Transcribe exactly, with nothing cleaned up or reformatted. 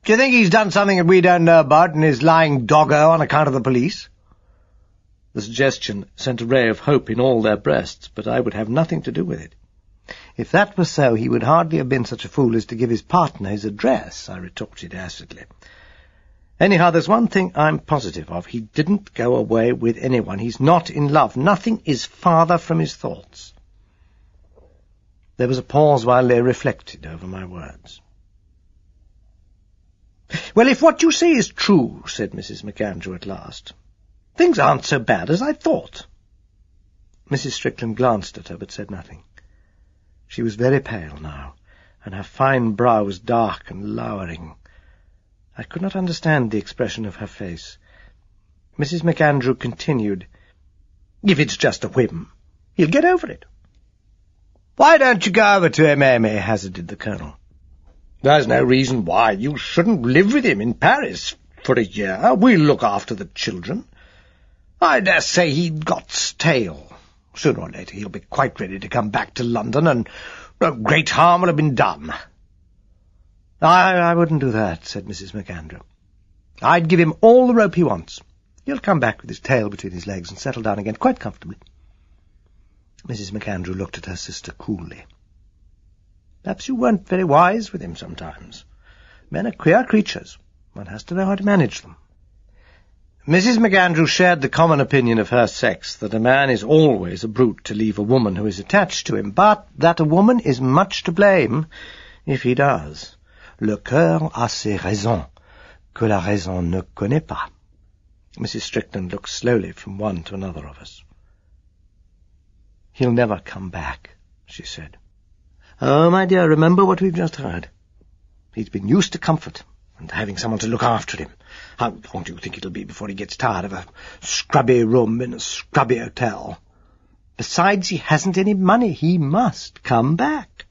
Do you think he's done something that we don't know about and is lying doggo on account of the police?" The suggestion sent a ray of hope in all their breasts, but I would have nothing to do with it. "If that were so, he would hardly have been such a fool as to give his partner his address," I retorted acidly. "Anyhow, there's one thing I'm positive of. He didn't go away with anyone. He's not in love. Nothing is farther from his thoughts." There was a pause while they reflected over my words. "Well, if what you say is true," said Missus MacAndrew at last, "things aren't so bad as I thought." Missus Strickland glanced at her, but said nothing. She was very pale now, and her fine brow was dark and lowering. I could not understand the expression of her face. Missus MacAndrew continued, "If it's just a whim, he'll get over it." "Why don't you go over to him, Amy?" hazarded the Colonel. "There's no reason why you shouldn't live with him in Paris for a year. We'll look after the children. I dare say he got stale. Sooner or later he'll be quite ready to come back to London, and no great harm will have been done." I, I wouldn't do that," said Missus MacAndrew. "I'd give him all the rope he wants. He'll come back with his tail between his legs and settle down again quite comfortably." Missus MacAndrew looked at her sister coolly. "Perhaps you weren't very wise with him sometimes. Men are queer creatures. One has to know how to manage them." Missus MacAndrew shared the common opinion of her sex that a man is always a brute to leave a woman who is attached to him, but that a woman is much to blame if he does. Le cœur a ses raisons, que la raison ne connaît pas. Missus Strickland looked slowly from one to another of us. "He'll never come back," she said. "Oh, my dear, remember what we've just heard. He's been used to comfort and having someone to look after him. How long do you think it'll be before he gets tired of a scrubby room in a scrubby hotel? Besides, he hasn't any money. He must come back."